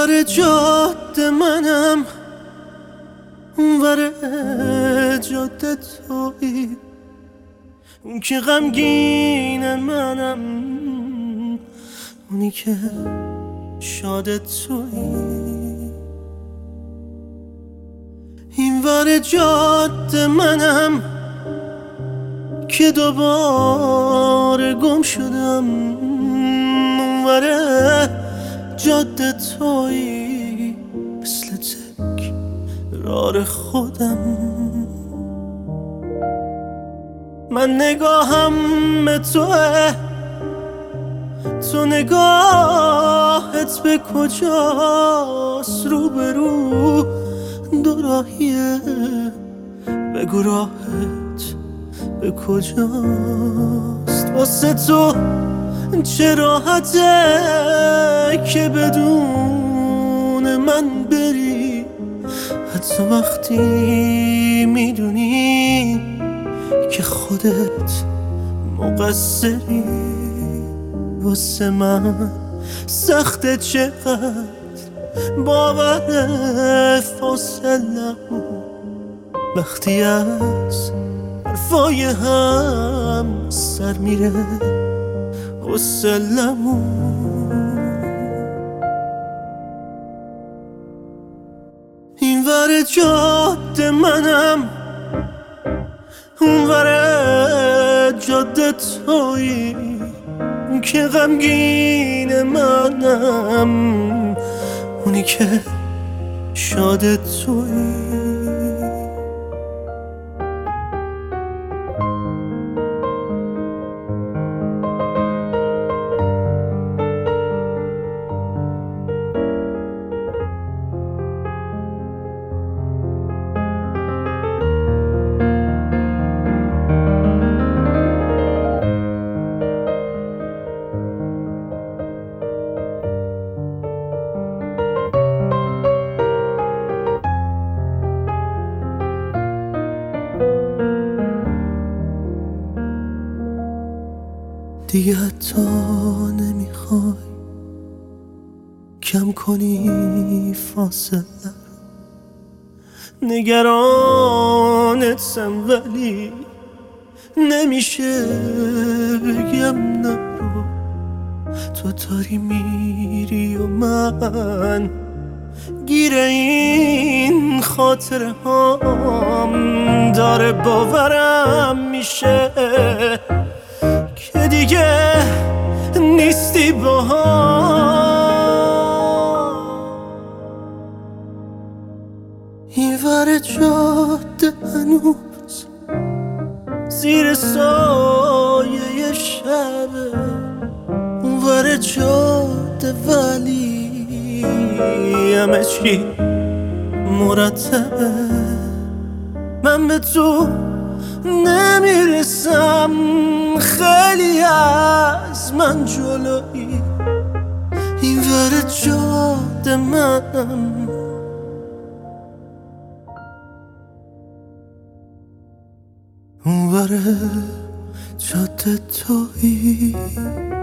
ور جاده منم، اون ور جاده تویی، اون که غمگین منم، اونی که شاد تویی. این ور جاده منم که دوباره گم شدم، اون ور جاده تویی، مثل تکرار خودم. من نگاهم به توه، تو نگاهت به کجاست؟ روبرو دو راهیه، بگو راهت به کجاست؟ واسه تو چه راحته که بدون من بری، حتی وقتی میدونی که خودت مقصری. واسه من سخته چقدر باور فاصله وقتی از حرفای هم سر میره حوصله‌مون. این ور جاده منم، اون ور جاده تویی، که غمگین منم، اونی که شاد تویی. دیگه حتی نمیخوای کم کنی فاصله، نگرانتم ولی نمیشه بگم نرو. تو داری میری و من گیر این خاطره هام داره باورم میشه که دیگه نیستی با هم. این ور جاده هنوز زیر سایه شبه، اون ور جاده ولی همه چی مرتبه. من به تو نمیرسم، خیلی از من جلویی. این ور جاده منم، اون ور جاده تویی.